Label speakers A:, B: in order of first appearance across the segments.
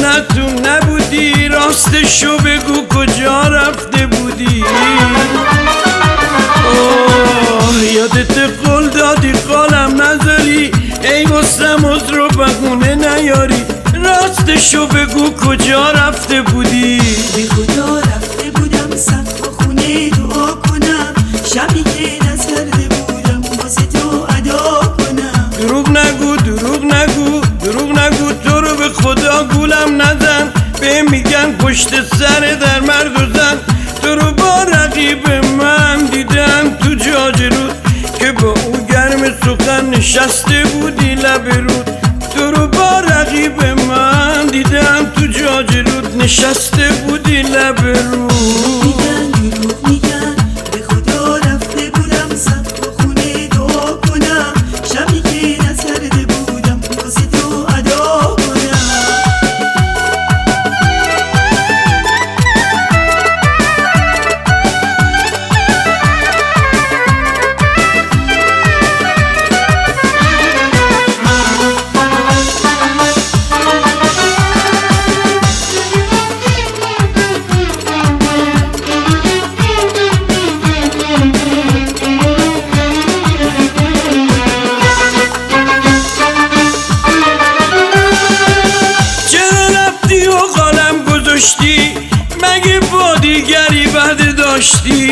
A: خونتون نبودی، راستشو بگو کجا رفته بودی. یادت قول دادی قالم نذاری، ای واسم عذر و بهونه نیاری، راستشو بگو کجا رفته بودی.
B: به خدا رفته بودم سقف خونه دعا کنم، شبی که نزرده بودم واسه تو ادا کنم.
A: دروغ نگو دروغ نگو دروغ نگو، تو رو به خدا گولم نزن، به میگن پشت سر در مرد و زن. تو رو با رقیب من دیدم تو جاج رود، که با او گرم سخن نشسته بودی لب رود. تو رو با رقیب من دیدم تو جاج رود، نشسته بودی لب رود.
B: میگن دروغ میگن، به خدا رفته بودم سقف خونه دعا کنم، شبی که نزرده بودم واسه تو ادا کنم.
A: مگه با دیگری بعد داشتی؟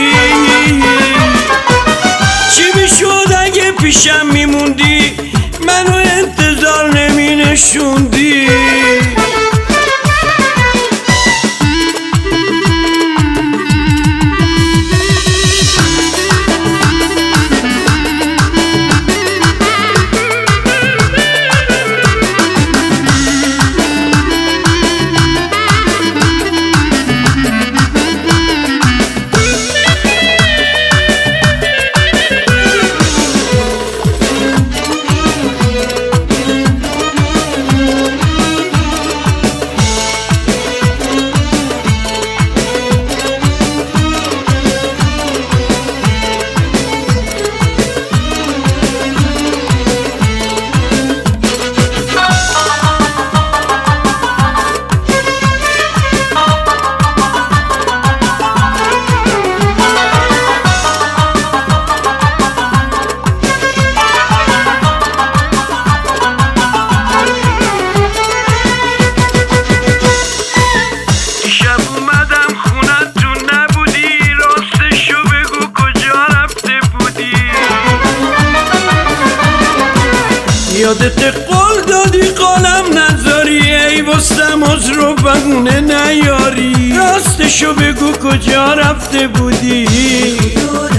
A: چی میشد اگه پیشم میموندی، منو انتظار نمی نشوندی؟ یادت قول دادی قالم نذاری، ای واسم عذر و بهونه نیاری، راستشو بگو کجا رفته بودی.